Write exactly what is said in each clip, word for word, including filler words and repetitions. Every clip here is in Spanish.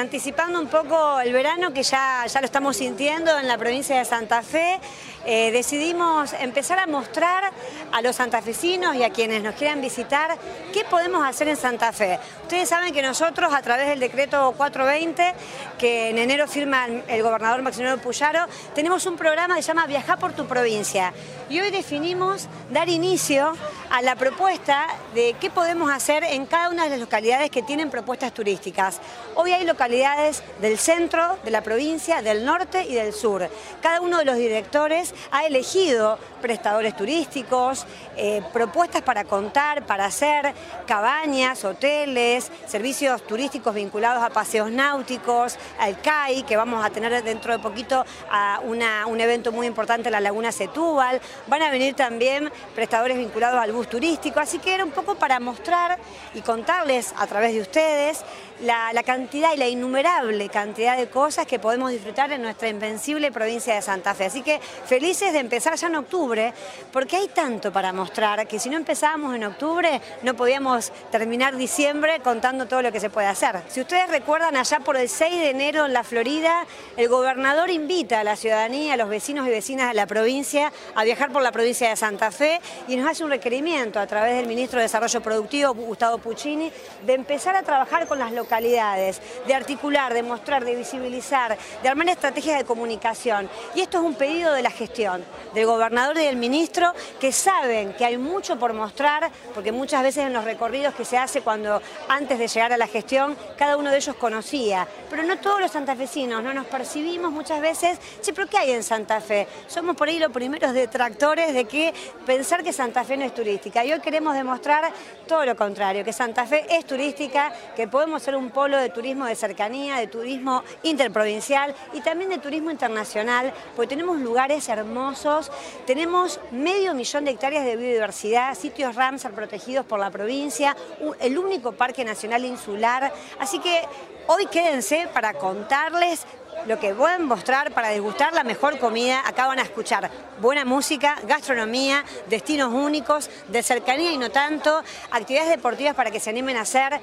anticipando un poco el verano, que ya, ya lo estamos sintiendo en la provincia de Santa Fe, eh, decidimos empezar a mostrar a los santafesinos y a quienes nos quieran visitar qué podemos hacer en Santa Fe. Ustedes saben que nosotros, a través del decreto cuatrocientos veinte, que en enero firma el gobernador Maximiliano Puyaro, tenemos un programa que se llama Viajá por tu provincia. Y hoy definimos dar inicio a la propuesta de qué podemos hacer en cada una de las localidades que tienen propuestas turísticas. Hoy hay localidades del centro, de la provincia, del norte y del sur. Cada uno de los directores ha elegido prestadores turísticos, eh, propuestas para contar, para hacer cabañas, hoteles, servicios turísticos vinculados a paseos náuticos, al C A I, que vamos a tener dentro de poquito a una, un evento muy importante en la Laguna Setúbal. Van a venir también prestadores vinculados al bus turístico, así que era un poco para mostrar y contarles a través de ustedes la, la cantidad y la innumerable cantidad de cosas que podemos disfrutar en nuestra invencible provincia de Santa Fe. Así que felices de empezar ya en octubre, porque hay tanto para mostrar que si no empezábamos en octubre no podíamos terminar diciembre contando todo lo que se puede hacer. Si ustedes recuerdan, allá por el seis de enero en la Florida, el gobernador invita a la ciudadanía, a los vecinos y vecinas de la provincia a viajar por la provincia de Santa Fe y nos hace un requerimiento a través del ministro de Desarrollo Productivo, Gustavo Puccini, de empezar a trabajar con las localidades, de articular, de mostrar, de visibilizar, de armar estrategias de comunicación. Y esto es un pedido de la gestión, del gobernador y del ministro, que saben que hay mucho por mostrar, porque muchas veces en los recorridos que se hace cuando antes de llegar a la gestión, cada uno de ellos conocía, pero no todos los santafesinos, no nos percibimos muchas veces, sí, pero ¿qué hay en Santa Fe? Somos por ahí los primeros detractores de que pensar que Santa Fe no es turística, y hoy queremos demostrar todo lo contrario, que Santa Fe es turística, que podemos ser un polo de turismo de cercanía, de turismo interprovincial y también de turismo internacional, porque tenemos lugares hermosos, tenemos medio millón de hectáreas de biodiversidad, sitios Ramsar protegidos por la provincia, el único parque nacional insular, así que hoy quédense para contarles lo que pueden mostrar, para degustar la mejor comida. Acá van a escuchar buena música, gastronomía, destinos únicos, de cercanía y no tanto, actividades deportivas para que se animen a hacer,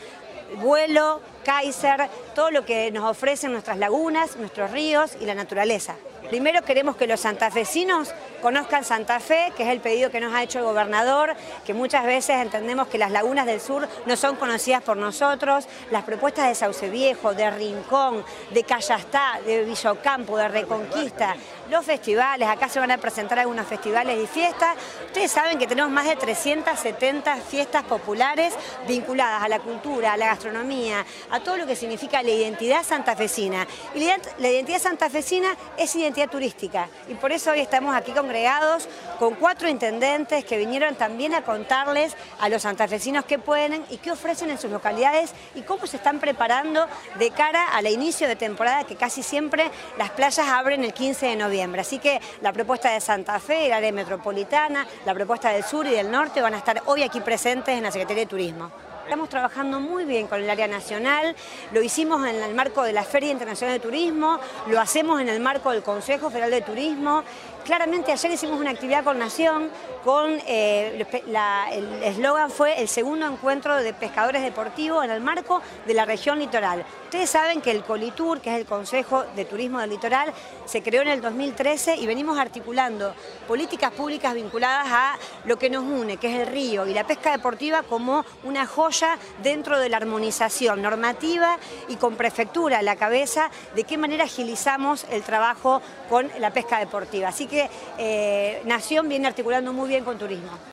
vuelo, Kaiser, todo lo que nos ofrecen nuestras lagunas, nuestros ríos y la naturaleza. Primero queremos que los santafesinos conozcan Santa Fe, que es el pedido que nos ha hecho el gobernador, que muchas veces entendemos que las lagunas del sur no son conocidas por nosotros, las propuestas de Sauce Viejo, de Rincón, de Callastá, de Villocampo, de Reconquista, los festivales, acá se van a presentar algunos festivales y fiestas. Ustedes saben que tenemos más de trescientas setenta fiestas populares vinculadas a la cultura, a la gastronomía, a todo lo que significa la identidad santafesina. Y la identidad santafesina es identidad turística, y por eso hoy estamos aquí congregados con cuatro intendentes que vinieron también a contarles a los santafesinos qué pueden y qué ofrecen en sus localidades y cómo se están preparando de cara al inicio de temporada, que casi siempre las playas abren el quince de noviembre. Así que la propuesta de Santa Fe, el área metropolitana, la propuesta del sur y del norte van a estar hoy aquí presentes en la Secretaría de Turismo. Estamos trabajando muy bien con el área nacional, lo hicimos en el marco de la Feria Internacional de Turismo, lo hacemos en el marco del Consejo Federal de Turismo. Claramente ayer hicimos una actividad con Nación, con eh, la, el eslogan fue el segundo encuentro de pescadores deportivos en el marco de la región litoral. Ustedes saben que el COLITUR, que es el Consejo de Turismo del Litoral, se creó en el dos mil trece y venimos articulando políticas públicas vinculadas a lo que nos une, que es el río y la pesca deportiva, como una joya dentro de la armonización normativa y con prefectura a la cabeza de qué manera agilizamos el trabajo con la pesca deportiva. Así que eh, Nación viene articulando muy bien con turismo.